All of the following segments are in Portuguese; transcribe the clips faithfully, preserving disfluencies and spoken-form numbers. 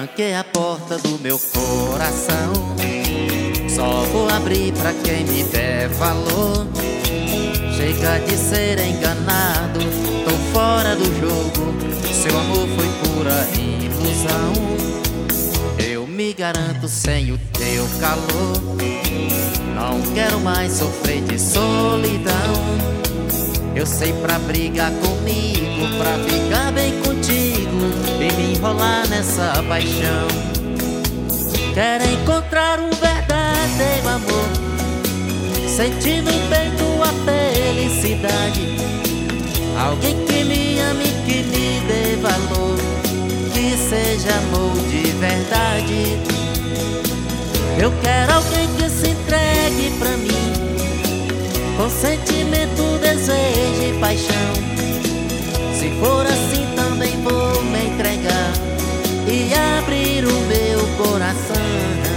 Tranquei a porta do meu coração, só vou abrir pra quem me der valor. Chega de ser enganado, tô fora do jogo. Seu amor foi pura ilusão. Eu me garanto sem o teu calor. Não quero mais sofrer de solidão. Eu sei pra brigar comigo, pra ficar bem contigo e me enrolar nessa paixão. Quero encontrar um verdadeiro amor, sentir no peito a felicidade. Alguém que me ame, que me dê valor, que seja amor de verdade. Eu quero alguém que se entregue pra mim, com sentimento, desejo e paixão. Se for assim também vou me entregar e abrir o meu coração.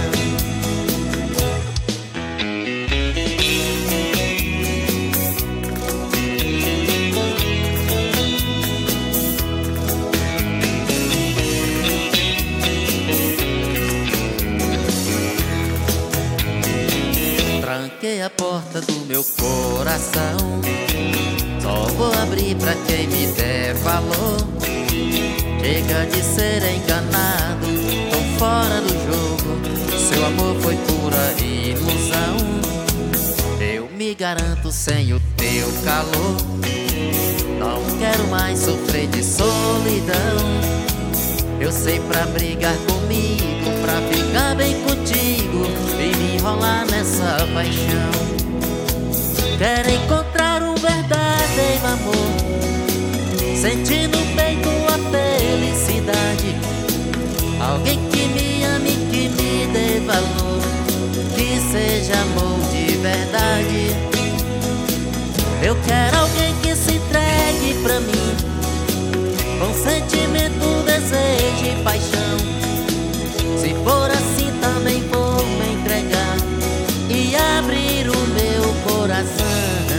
Tranquei a porta do meu coração, só vou abrir pra quem me der valor. Chega de ser enganado, tô fora do jogo. Seu amor foi pura ilusão. Eu me garanto sem o teu calor. Não quero mais sofrer de solidão. Eu sei pra brigar comigo, pra ficar bem contigo e me enrolar nessa paixão. Quero encontrar um verdadeiro amor, sentir no peito a felicidade. Alguém que me ame, que me dê valor, que seja amor de verdade. Eu quero alguém que se entregue pra mim, com sentimento, desejo e paixão. Se for assim também vou me entregar e abrir o meu coração.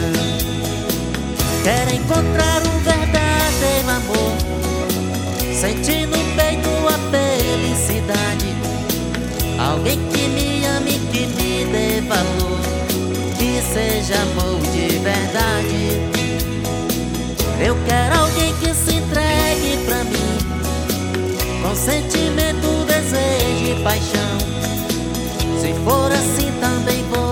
Quero encontrar um verdadeiro amor, sentir no peito a felicidade. Alguém que me ame, que me dê valor, que seja amor de verdade. Eu quero alguém que se entregue pra mim, com sentimento, desejo e paixão. Se for assim também vou